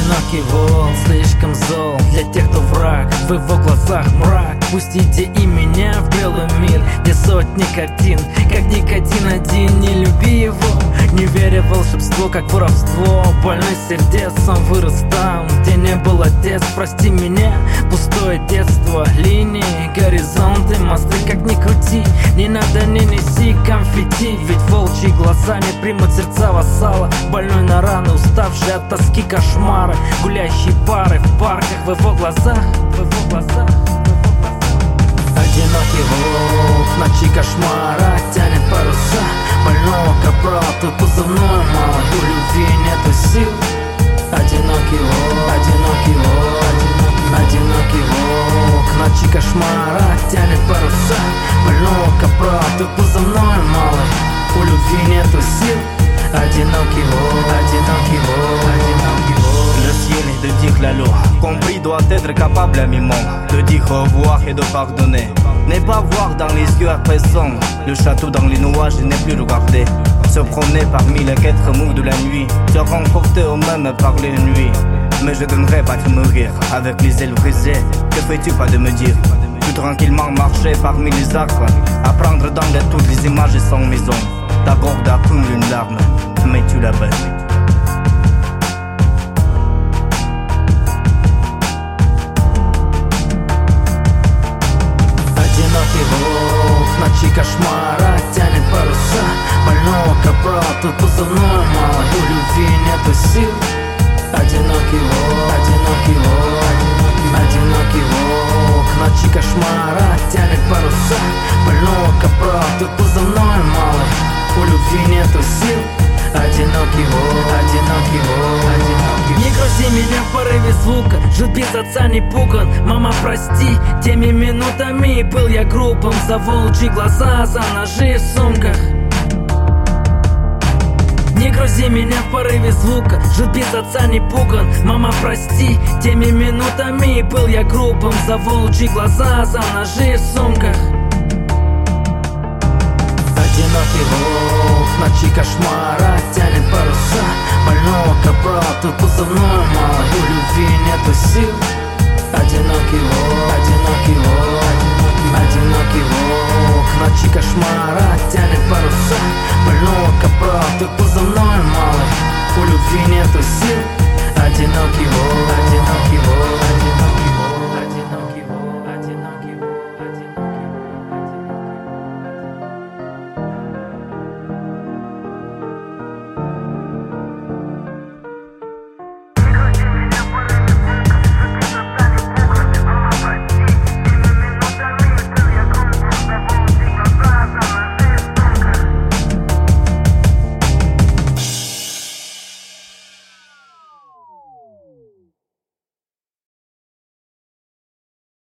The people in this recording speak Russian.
Одинокий волк, слишком зол для тех, кто враг. В его глазах мрак. Пустите и меня в белый мир, где сотни картин, как никотин один. Не люби его, не веря в волшебство, как воровство. Больной сердец, он вырос там, где не был отец. Прости меня, пустое детство. Линии, горизонты, мосты, как ни крути. Не надо, не неси конфетти, ведь волчьи глаза не примут сердца вассала. Больной на раны, уставший от тоски кошмара. Гулящие пары в парках, в его глазах, в его глазах. Одинокий волк в ночи кошмара тянет паруса больного капрала, тут позывной мало, у любви нету сил. Одинокий волк, одинокий волк, одинокий волк в ночи кошмара тянет паруса больного капрала, тут позывной мало, у любви нету сил. Одинокий волк, одинокий волk, одинокий волk. Le ciel est de dire la loi, compris doit être capable à mi-monde de dire au revoir et de pardonner. N'est pas voir dans les yeux après sombre, le château dans les nuages et ne plus regarder. Se promener parmi les quatre mous de la nuit, se rencontrer au même par les nuits. Mais je donnerais pas de mourir avec les ailes brisées. Que fais-tu pas de me dire? Tout tranquillement marcher parmi les arbres, apprendre dans toutes les images sans maison. Ta gorge accumule une larme, mais tu la baisses. Одинокий волк в ночи кошмара тянет паруса больного капрала, тут позывной мало, у любви нету сил. Одинокий волк, одинокий волк, одинокий волк в ночи кошмара тянет паруса больного капрала, тут позывной мало, у любви нету сил. Одинокий волк, одинокий волк, одинокий волк. Не грузи меня в порыве звука, жил без отца не пуган. Мама, прости, теми минутами был я грубым. За волчьи глаза, за ножи в сумках. Не грузи меня в порыве звука, жил без отца не пуган. Мама, прости, теми минутами был я грубым. За волчьи глаза, за ножи в сумках. Одинокий волк в ночи кошмара тянет паруса больного капрала, тут позывной